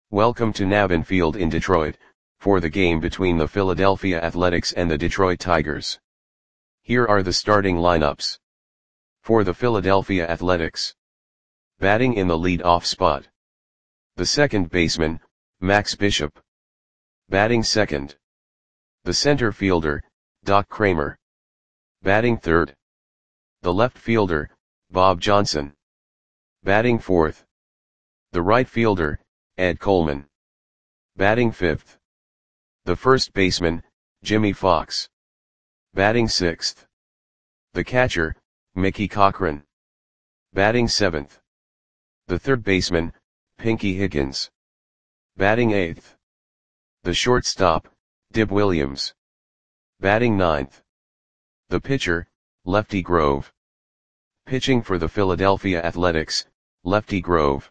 Welcome to Navin Field in Detroit, for the game between the Philadelphia Athletics and the Detroit Tigers. Here are the starting lineups. For the Philadelphia Athletics. Batting in the lead-off spot. The second baseman, Max Bishop. Batting second. The center fielder, Doc Cramer. Batting third. The left fielder, Bob Johnson. Batting fourth. The right fielder, Ed Coleman. Batting fifth. The first baseman, Jimmy Fox. Batting sixth. The catcher, Mickey Cochrane. Batting seventh. The third baseman, Pinky Higgins. Batting eighth. The shortstop, Dib Williams. Batting ninth. The pitcher, Lefty Grove. Pitching for the Philadelphia Athletics, Lefty Grove.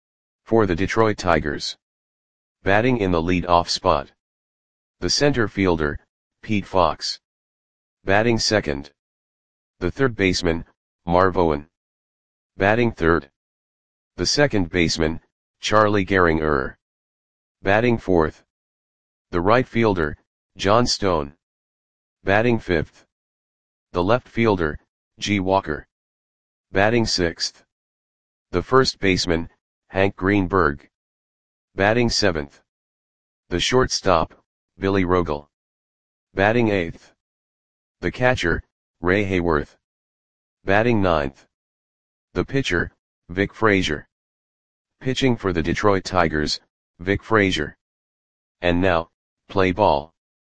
For the Detroit Tigers. Batting in the lead-off spot. The center fielder, Pete Fox. Batting second. The third baseman, Marv Owen. Batting third. The second baseman, Charlie Gehringer. Batting fourth. The right fielder, John Stone. Batting fifth. The left fielder, G. Walker. Batting sixth. The first baseman, Hank Greenberg. Batting seventh. The shortstop, Billy Rogel. Batting eighth. The catcher, Ray Hayworth. Batting ninth. The pitcher, Vic Frazier. Pitching for the Detroit Tigers, Vic Frazier. And now, play ball.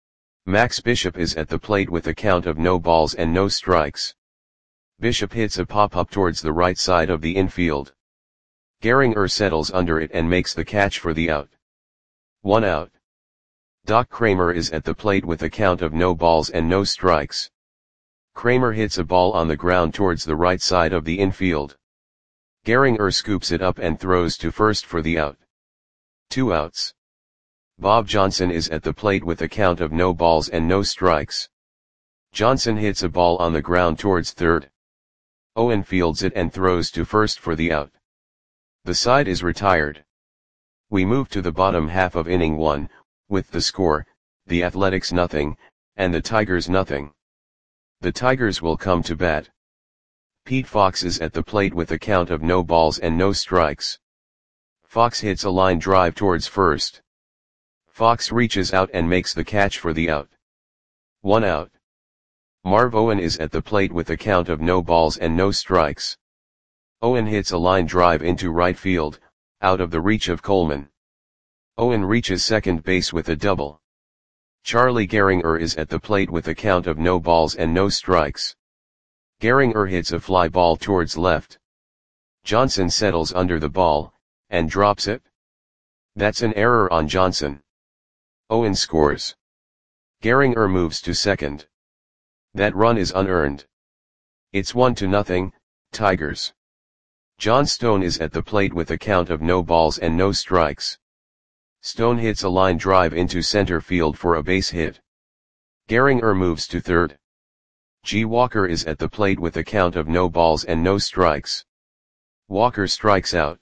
Max Bishop is at the plate with a count of no balls and no strikes. Bishop hits a pop-up towards the right side of the infield. Gehringer settles under it and makes the catch for the out. 1 out. Doc Cramer is at the plate with a count of no balls and no strikes. Cramer hits a ball on the ground towards the right side of the infield. Gehringer scoops it up and throws to first for the out. 2 outs. Bob Johnson is at the plate with a count of no balls and no strikes. Johnson hits a ball on the ground towards third. Owen fields it and throws to first for the out. The side is retired. We move to the bottom half of inning 1, with the score, the Athletics 0, and the Tigers 0. The Tigers will come to bat. Pete Fox is at the plate with a count of no balls and no strikes. Fox hits a line drive towards first. Fox reaches out and makes the catch for the out. 1 out. Marv Owen is at the plate with a count of no balls and no strikes. Owen hits a line drive into right field, out of the reach of Coleman. Owen reaches second base with a double. Charlie Gehringer is at the plate with a count of no balls and no strikes. Gehringer hits a fly ball towards left. Johnson settles under the ball, and drops it. That's an error on Johnson. Owen scores. Gehringer moves to second. That run is unearned. It's 1-0, Tigers. John Stone is at the plate with a count of no balls and no strikes. Stone hits a line drive into center field for a base hit. Gehringer moves to third. G. Walker is at the plate with a count of no balls and no strikes. Walker strikes out.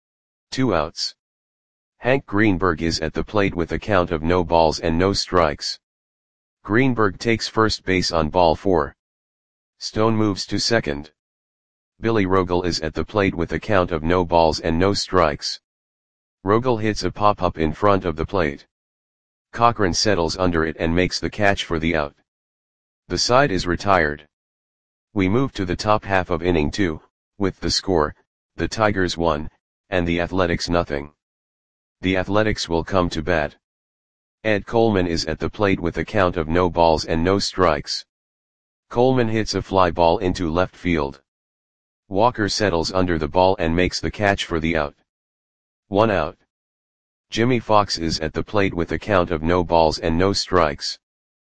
2 outs. Hank Greenberg is at the plate with a count of no balls and no strikes. Greenberg takes first base on ball 4. Stone moves to second. Billy Rogel is at the plate with a count of no balls and no strikes. Rogel hits a pop-up in front of the plate. Cochrane settles under it and makes the catch for the out. The side is retired. We move to the top half of inning 2, with the score, the Tigers 1, and the Athletics 0. The Athletics will come to bat. Ed Coleman is at the plate with a count of no balls and no strikes. Coleman hits a fly ball into left field. Walker settles under the ball and makes the catch for the out. 1 out. Jimmy Fox is at the plate with a count of no balls and no strikes.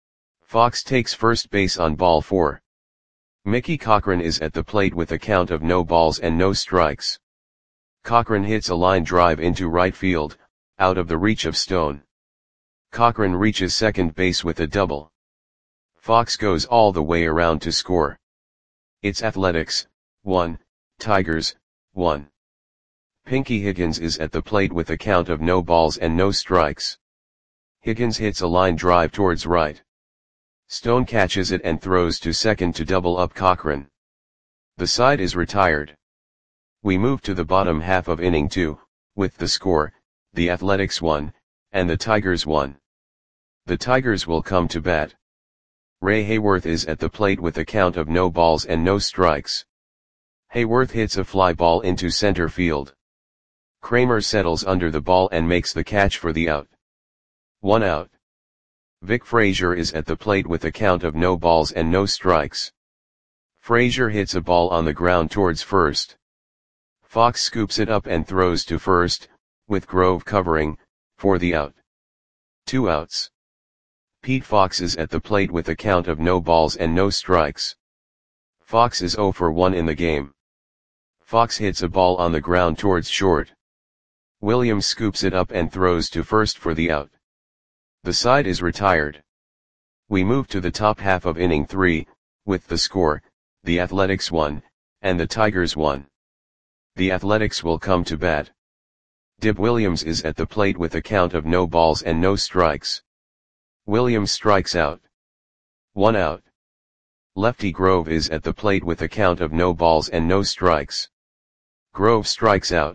Fox takes first base on ball 4. Mickey Cochrane is at the plate with a count of no balls and no strikes. Cochrane hits a line drive into right field, out of the reach of Stone. Cochrane reaches second base with a double. Fox goes all the way around to score. It's Athletics 1, Tigers 1. Pinky Higgins is at the plate with a count of no balls and no strikes. Higgins hits a line drive towards right. Stone catches it and throws to second to double up Cochran. The side is retired. We move to the bottom half of inning 2, with the score, the Athletics 1, and the Tigers 1. The Tigers will come to bat. Ray Hayworth is at the plate with a count of no balls and no strikes. Hayworth hits a fly ball into center field. Kramer settles under the ball and makes the catch for the out. 1 out. Vic Frazier is at the plate with a count of no balls and no strikes. Frazier hits a ball on the ground towards first. Fox scoops it up and throws to first, with Grove covering, for the out. 2 outs. Pete Fox is at the plate with a count of no balls and no strikes. Fox is 0 for 1 in the game. Fox hits a ball on the ground towards short. Williams scoops it up and throws to first for the out. The side is retired. We move to the top half of inning 3, with the score, the Athletics 1, and the Tigers 1. The Athletics will come to bat. Dib Williams is at the plate with a count of no balls and no strikes. Williams strikes out. 1 out. Lefty Grove is at the plate with a count of no balls and no strikes. Grove strikes out.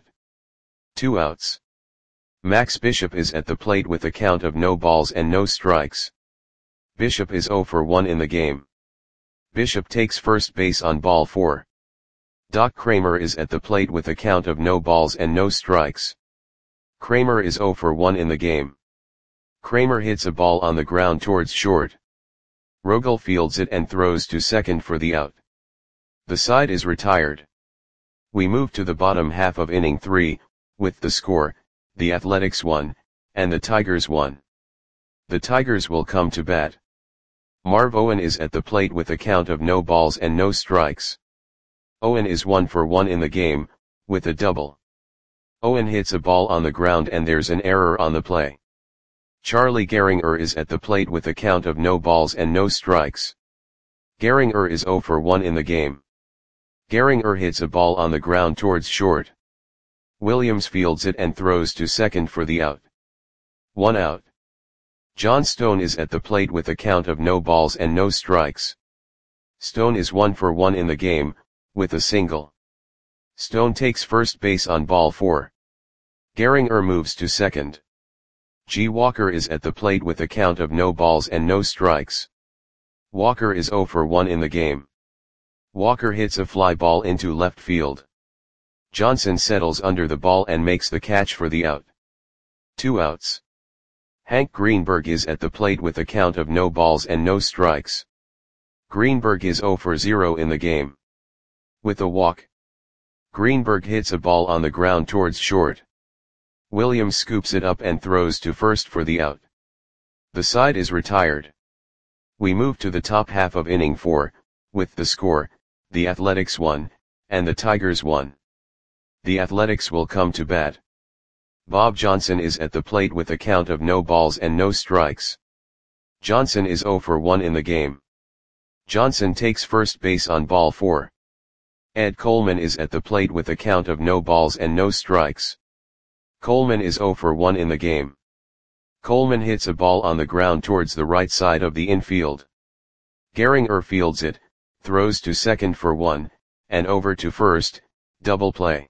2 outs. Max Bishop is at the plate with a count of no balls and no strikes. Bishop is 0 for 1 in the game. Bishop takes first base on ball 4. Doc Kramer is at the plate with a count of no balls and no strikes. Kramer is 0 for 1 in the game. Kramer hits a ball on the ground towards short. Rogel fields it and throws to second for the out. The side is retired. We move to the bottom half of inning 3, with the score, the Athletics 1, and the Tigers 1. The Tigers will come to bat. Marv Owen is at the plate with a count of no balls and no strikes. Owen is 1 for 1 in the game, with a double. Owen hits a ball on the ground and there's an error on the play. Charlie Gehringer is at the plate with a count of no balls and no strikes. Gehringer is 0 for 1 in the game. Gehringer hits a ball on the ground towards short. Williams fields it and throws to second for the out. 1 out. John Stone is at the plate with a count of no balls and no strikes. Stone is 1 for 1 in the game, with a single. Stone takes first base on ball 4. Gehringer moves to second. G. Walker is at the plate with a count of no balls and no strikes. Walker is 0 for 1 in the game. Walker hits a fly ball into left field. Johnson settles under the ball and makes the catch for the out. 2 outs. Hank Greenberg is at the plate with a count of no balls and no strikes. Greenberg is 0 for 0 in the game. With a walk. Greenberg hits a ball on the ground towards short. Williams scoops it up and throws to first for the out. The side is retired. We move to the top half of inning 4, with the score, the Athletics 1, and the Tigers 1. The Athletics will come to bat. Bob Johnson is at the plate with a count of no balls and no strikes. Johnson is 0 for 1 in the game. Johnson takes first base on ball 4. Ed Coleman is at the plate with a count of no balls and no strikes. Coleman is 0 for 1 in the game. Coleman hits a ball on the ground towards the right side of the infield. Gehringer fields it, throws to second for 1, and over to first, double play.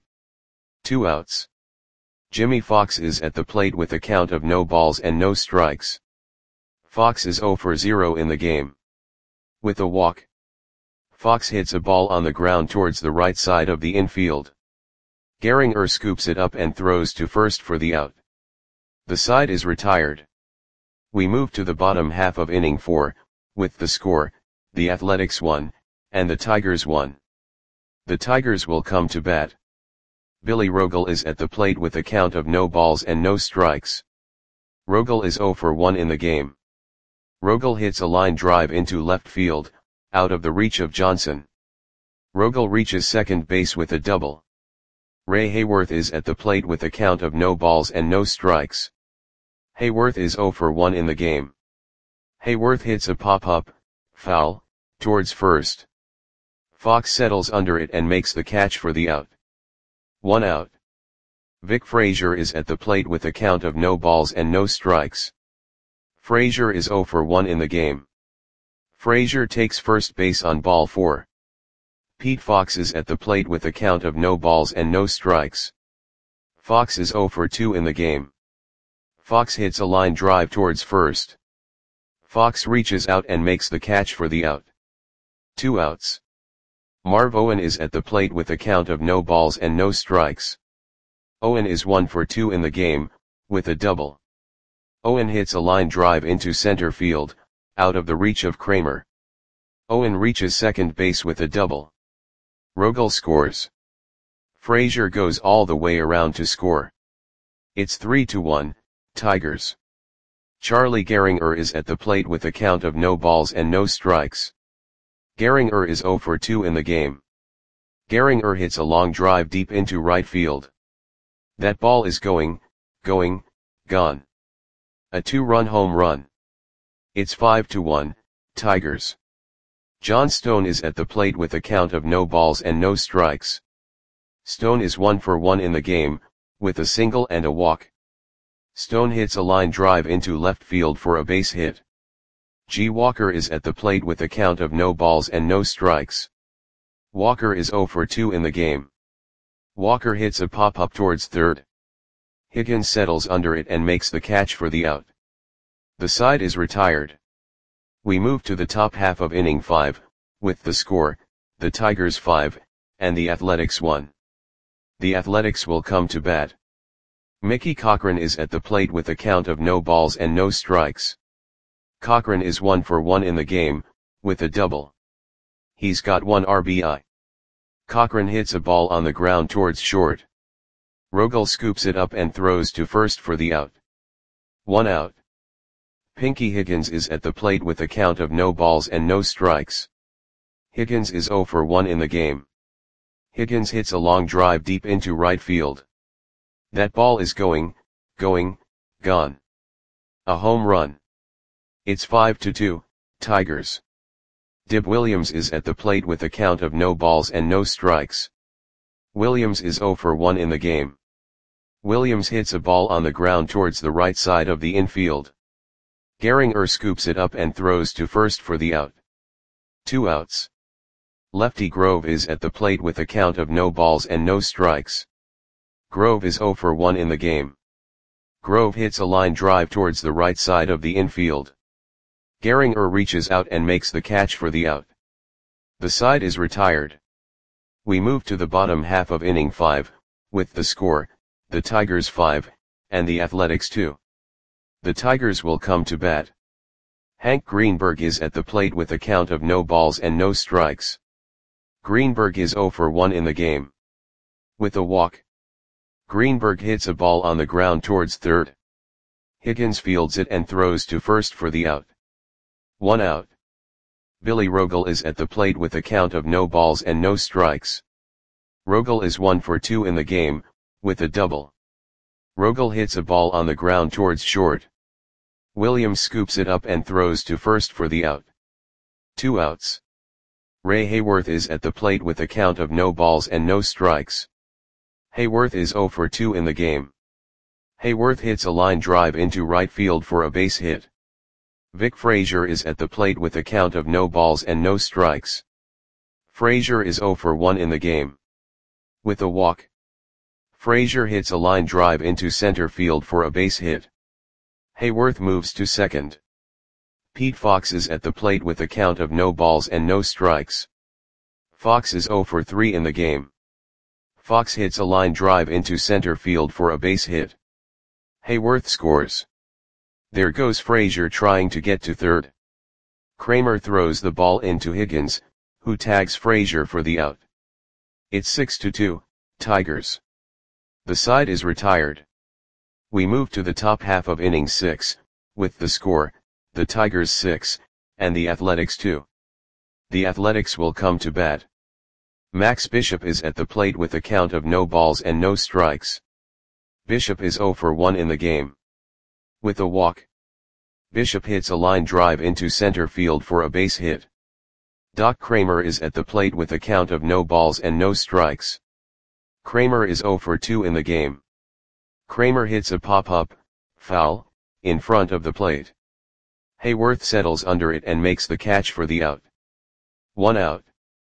2 outs. Jimmy Fox is at the plate with a count of no balls and no strikes. Fox is 0 for 0 in the game. With a walk. Fox hits a ball on the ground towards the right side of the infield. Gehringer scoops it up and throws to first for the out. The side is retired. We move to the bottom half of inning 4, with the score, the Athletics 1, and the Tigers 1. The Tigers will come to bat. Billy Rogel is at the plate with a count of no balls and no strikes. Rogel is 0 for 1 in the game. Rogel hits a line drive into left field, out of the reach of Johnson. Rogel reaches second base with a double. Ray Hayworth is at the plate with a count of no balls and no strikes. Hayworth is 0 for 1 in the game. Hayworth hits a pop-up, foul, towards first. Fox settles under it and makes the catch for the out. 1 out. Vic Frazier is at the plate with a count of no balls and no strikes. Frazier is 0 for 1 in the game. Frazier takes first base on ball 4. Pete Fox is at the plate with a count of no balls and no strikes. Fox is 0 for 2 in the game. Fox hits a line drive towards first. Fox reaches out and makes the catch for the out. 2 outs. Marv Owen is at the plate with a count of no balls and no strikes. Owen is 1 for 2 in the game, with a double. Owen hits a line drive into center field, out of the reach of Kramer. Owen reaches second base with a double. Rogel scores. Frazier goes all the way around to score. It's 3-1, Tigers. Charlie Gehringer is at the plate with a count of no balls and no strikes. Gehringer is 0 for 2 in the game. Gehringer hits a long drive deep into right field. That ball is gone. A 2-run home run. It's 5-1, Tigers. John Stone is at the plate with a count of no balls and no strikes. Stone is 1 for 1 in the game, with a single and a walk. Stone hits a line drive into left field for a base hit. G. Walker is at the plate with a count of no balls and no strikes. Walker is 0 for 2 in the game. Walker hits a pop-up towards third. Higgins settles under it and makes the catch for the out. The side is retired. We move to the top half of inning 5, with the score, the Tigers 5, and the Athletics 1. The Athletics will come to bat. Mickey Cochrane is at the plate with a count of no balls and no strikes. Cochrane is 1 for 1 in the game, with a double. He's got 1 RBI. Cochrane hits a ball on the ground towards short. Rogel scoops it up and throws to first for the out. 1 out. Pinky Higgins is at the plate with a count of no balls and no strikes. Higgins is 0 for 1 in the game. Higgins hits a long drive deep into right field. That ball is gone. A home run. It's 5-2, Tigers. Dib Williams is at the plate with a count of no balls and no strikes. Williams is 0 for 1 in the game. Williams hits a ball on the ground towards the right side of the infield. Gehringer scoops it up and throws to first for the out. 2 outs. Lefty Grove is at the plate with a count of no balls and no strikes. Grove is 0 for 1 in the game. Grove hits a line drive towards the right side of the infield. Gehringer reaches out and makes the catch for the out. The side is retired. We move to the bottom half of inning 5, with the score, the Tigers 5, and the Athletics 2. The Tigers will come to bat. Hank Greenberg is at the plate with a count of no balls and no strikes. Greenberg is 0 for 1 in the game. With a walk. Greenberg hits a ball on the ground towards third. Higgins fields it and throws to first for the out. 1 out. Billy Rogel is at the plate with a count of no balls and no strikes. Rogel is 1 for 2 in the game, with a double. Rogel hits a ball on the ground towards short. Williams scoops it up and throws to first for the out. 2 outs. Ray Hayworth is at the plate with a count of no balls and no strikes. Hayworth is 0 for 2 in the game. Hayworth hits a line drive into right field for a base hit. Vic Frazier is at the plate with a count of no balls and no strikes. Frazier is 0 for 1 in the game. With a walk. Frazier hits a line drive into center field for a base hit. Hayworth moves to second. Pete Fox is at the plate with a count of no balls and no strikes. Fox is 0 for 3 in the game. Fox hits a line drive into center field for a base hit. Hayworth scores. There goes Frazier trying to get to third. Kramer throws the ball into Higgins, who tags Frazier for the out. It's 6-2, Tigers. The side is retired. We move to the top half of inning 6, with the score, the Tigers 6, and the Athletics 2. The Athletics will come to bat. Max Bishop is at the plate with a count of no balls and no strikes. Bishop is 0 for 1 in the game. With a walk. Bishop hits a line drive into center field for a base hit. Doc Kramer is at the plate with a count of no balls and no strikes. Kramer is 0 for 2 in the game. Kramer hits a pop-up, foul, in front of the plate. Hayworth settles under it and makes the catch for the out. 1 out.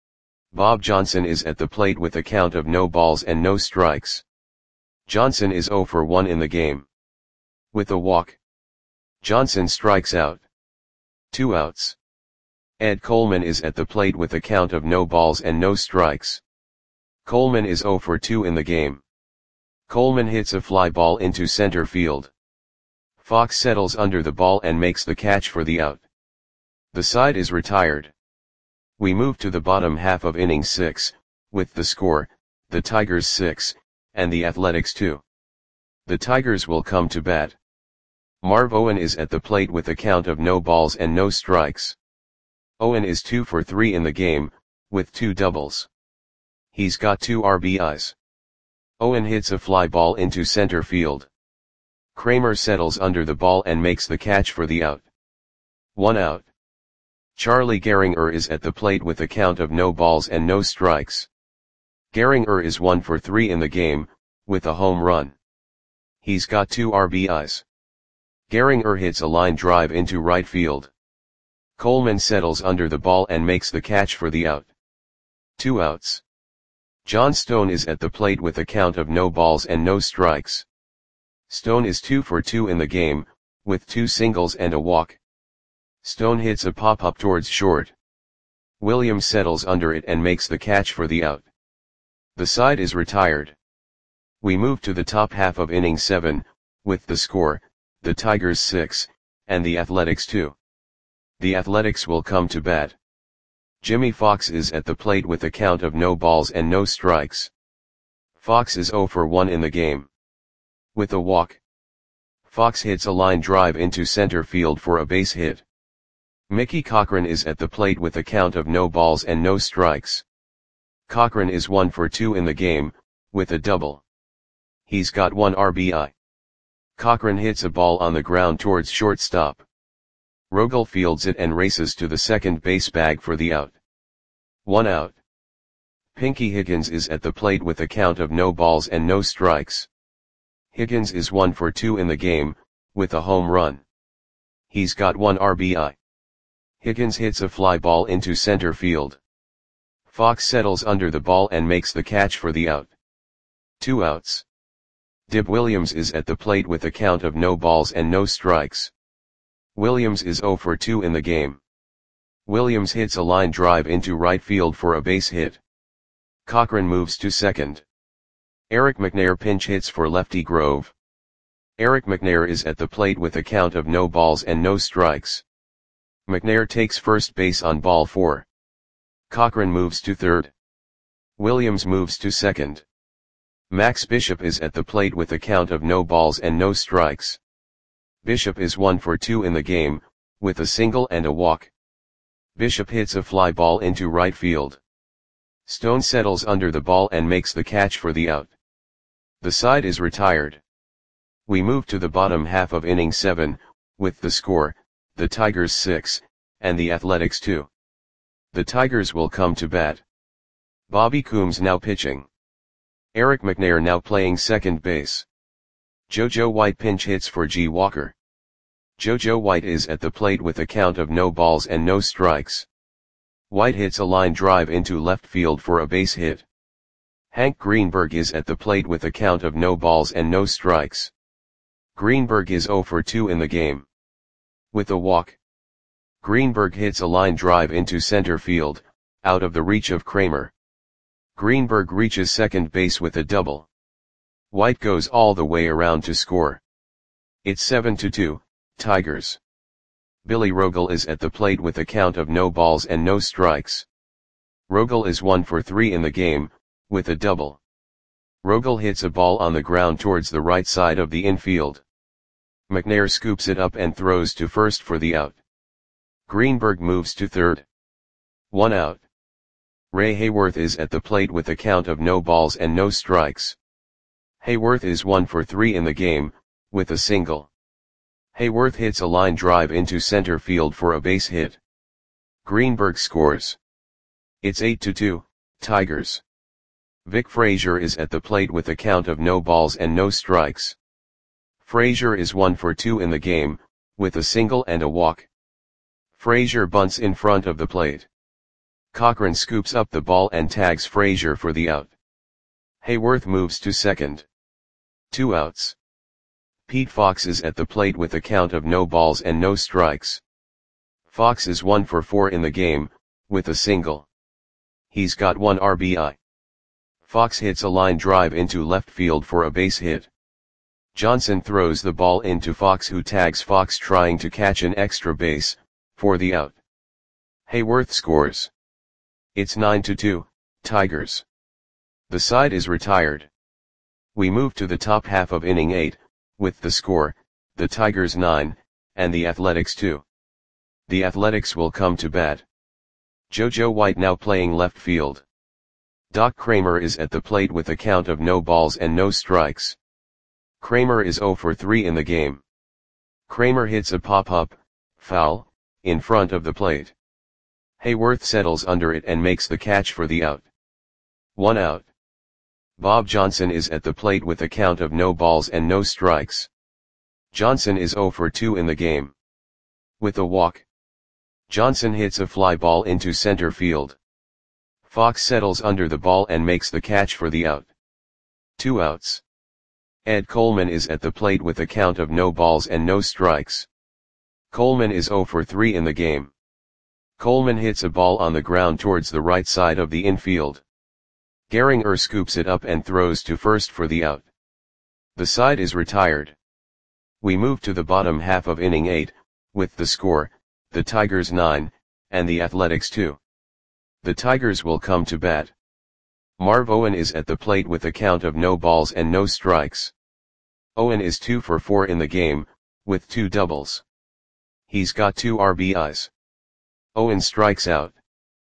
Bob Johnson is at the plate with a count of no balls and no strikes. Johnson is 0 for 1 in the game. With a walk, Johnson strikes out. 2 outs. Ed Coleman is at the plate with a count of no balls and no strikes. Coleman is 0 for 2 in the game. Coleman hits a fly ball into center field. Fox settles under the ball and makes the catch for the out. The side is retired. We move to the bottom half of inning 6, with the score, the Tigers 6, and the Athletics 2. The Tigers will come to bat. Marv Owen is at the plate with a count of no balls and no strikes. Owen is 2 for 3 in the game, with 2 doubles. He's got 2 RBIs. Owen hits a fly ball into center field. Kramer settles under the ball and makes the catch for the out. 1 out. Charlie Gehringer is at the plate with a count of no balls and no strikes. Gehringer is 1 for 3 in the game, with a home run. He's got 2 RBIs. Gehringer hits a line drive into right field. Coleman settles under the ball and makes the catch for the out. 2 outs. John Stone is at the plate with a count of no balls and no strikes. Stone is 2 for 2 in the game, with 2 singles and a walk. Stone hits a pop-up towards short. Williams settles under it and makes the catch for the out. The side is retired. We move to the top half of inning 7, with the score, the Tigers 6, and the Athletics 2. The Athletics will come to bat. Jimmy Fox is at the plate with a count of no balls and no strikes. Fox is 0 for 1 in the game. With a walk, Fox hits a line drive into center field for a base hit. Mickey Cochrane is at the plate with a count of no balls and no strikes. Cochrane is 1 for 2 in the game, with a double. He's got 1 RBI. Cochrane hits a ball on the ground towards shortstop. Rogel fields it and races to the second base bag for the out. 1 out. Pinky Higgins is at the plate with a count of no balls and no strikes. Higgins is 1 for 2 in the game, with a home run. He's got 1 RBI. Higgins hits a fly ball into center field. Fox settles under the ball and makes the catch for the out. 2 outs. Dib Williams is at the plate with a count of no balls and no strikes. Williams is 0 for 2 in the game. Williams hits a line drive into right field for a base hit. Cochrane moves to second. Eric McNair pinch hits for lefty Grove. Eric McNair is at the plate with a count of no balls and no strikes. McNair takes first base on ball 4. Cochrane moves to third. Williams moves to second. Max Bishop is at the plate with a count of no balls and no strikes. Bishop is 1 for 2 in the game, with a single and a walk. Bishop hits a fly ball into right field. Stone settles under the ball and makes the catch for the out. The side is retired. We move to the bottom half of inning 7, with the score, the Tigers 6, and the Athletics 2. The Tigers will come to bat. Bobby Coombs now pitching. Eric McNair now playing second base. JoJo White pinch hits for G. Walker. JoJo White is at the plate with a count of no balls and no strikes. White hits a line drive into left field for a base hit. Hank Greenberg is at the plate with a count of no balls and no strikes. Greenberg is 0 for 2 in the game. With a walk, Greenberg hits a line drive into center field, out of the reach of Kramer. Greenberg reaches second base with a double. White goes all the way around to score. It's 7-2, Tigers. Billy Rogel is at the plate with a count of no balls and no strikes. Rogel is 1 for 3 in the game, with a double. Rogel hits a ball on the ground towards the right side of the infield. McNair scoops it up and throws to first for the out. Greenberg moves to third. 1 out. Ray Hayworth is at the plate with a count of no balls and no strikes. Hayworth is 1 for 3 in the game, with a single. Hayworth hits a line drive into center field for a base hit. Greenberg scores. It's 8-2, Tigers. Vic Frazier is at the plate with a count of no balls and no strikes. Frazier is 1 for 2 in the game, with a single and a walk. Frazier bunts in front of the plate. Cochran scoops up the ball and tags Frazier for the out. Hayworth moves to second. 2 outs. Pete Fox is at the plate with a count of no balls and no strikes. Fox is 1 for 4 in the game, with a single. He's got 1 RBI. Fox hits a line drive into left field for a base hit. Johnson throws the ball into Fox, who tags Fox trying to catch an extra base, for the out. Hayworth scores. It's 9-2, Tigers. The side is retired. We move to the top half of inning 8, with the score, the Tigers 9, and the Athletics 2. The Athletics will come to bat. JoJo White now playing left field. Doc Kramer is at the plate with a count of no balls and no strikes. Kramer is 0 for 3 in the game. Kramer hits a pop-up, foul, in front of the plate. Hayworth settles under it and makes the catch for the out. 1 out. Bob Johnson is at the plate with a count of no balls and no strikes. Johnson is 0 for 2 in the game. With a walk. Johnson hits a fly ball into center field. Fox settles under the ball and makes the catch for the out. 2 outs. Ed Coleman is at the plate with a count of no balls and no strikes. Coleman is 0 for 3 in the game. Coleman hits a ball on the ground towards the right side of the infield. Gehringer scoops it up and throws to first for the out. The side is retired. We move to the bottom half of inning 8, with the score, the Tigers 9, and the Athletics 2. The Tigers will come to bat. Marv Owen is at the plate with a count of no balls and no strikes. Owen is 2 for 4 in the game, with 2 doubles. He's got 2 RBIs. Owen strikes out.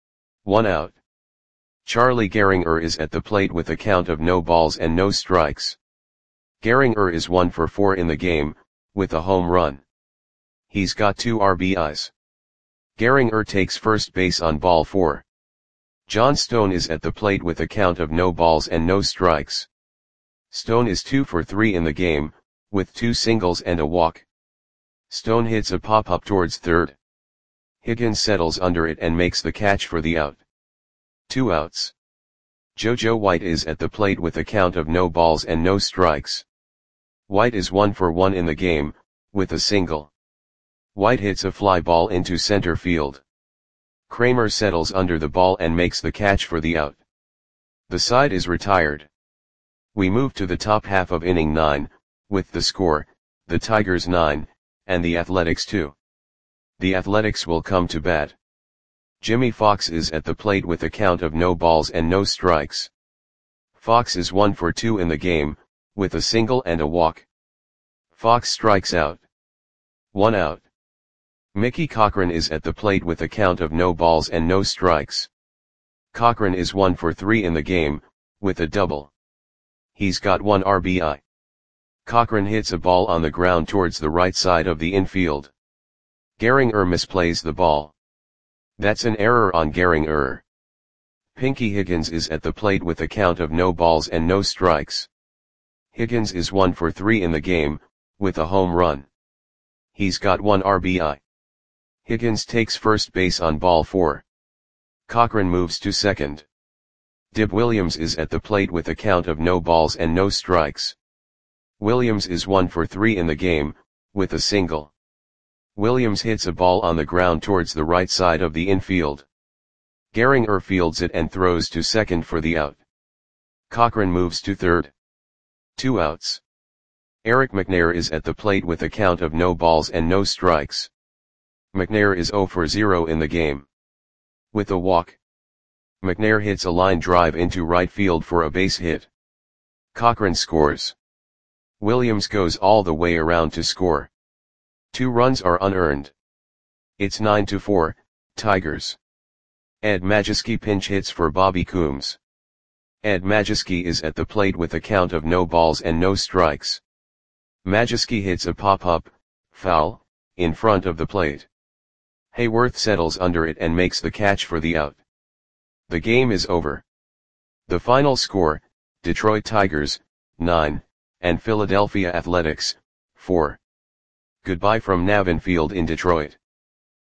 1 out. Charlie Gehringer is at the plate with a count of no balls and no strikes. Gehringer is 1 for 4 in the game, with a home run. He's got 2 RBIs. Gehringer takes first base on ball 4. John Stone is at the plate with a count of no balls and no strikes. Stone is 2 for 3 in the game, with 2 singles and a walk. Stone hits a pop-up towards third. Higgins settles under it and makes the catch for the out. 2 outs. JoJo White is at the plate with a count of no balls and no strikes. White is 1 for 1 in the game, with a single. White hits a fly ball into center field. Kramer settles under the ball and makes the catch for the out. The side is retired. We move to the top half of inning 9, with the score, the Tigers 9, and the Athletics 2. The Athletics will come to bat. Jimmy Fox is at the plate with a count of no balls and no strikes. Fox is 1 for 2 in the game, with a single and a walk. Fox strikes out. 1 out. Mickey Cochran is at the plate with a count of no balls and no strikes. Cochran is 1 for 3 in the game, with a double. He's got 1 RBI. Cochran hits a ball on the ground towards the right side of the infield. Gehringer misplays the ball. That's an error on Gehringer. Pinky Higgins is at the plate with a count of no balls and no strikes. Higgins is 1 for 3 in the game, with a home run. He's got 1 RBI. Higgins takes first base on ball 4. Cochran moves to second. Dib Williams is at the plate with a count of no balls and no strikes. Williams is 1 for 3 in the game, with a single. Williams hits a ball on the ground towards the right side of the infield. Gehringer fields it and throws to second for the out. Cochran moves to third. 2 outs. Eric McNair is at the plate with a count of no balls and no strikes. McNair is 0 for 0 in the game. With a walk. McNair hits a line drive into right field for a base hit. Cochran scores. Williams goes all the way around to score. 2 runs are unearned. It's 9-4, Tigers. Ed Majewski pinch hits for Bobby Coombs. Ed Majewski is at the plate with a count of no balls and no strikes. Majewski hits a pop-up, foul, in front of the plate. Hayworth settles under it and makes the catch for the out. The game is over. The final score, Detroit Tigers, 9, and Philadelphia Athletics, 4. Goodbye from Navin Field in Detroit.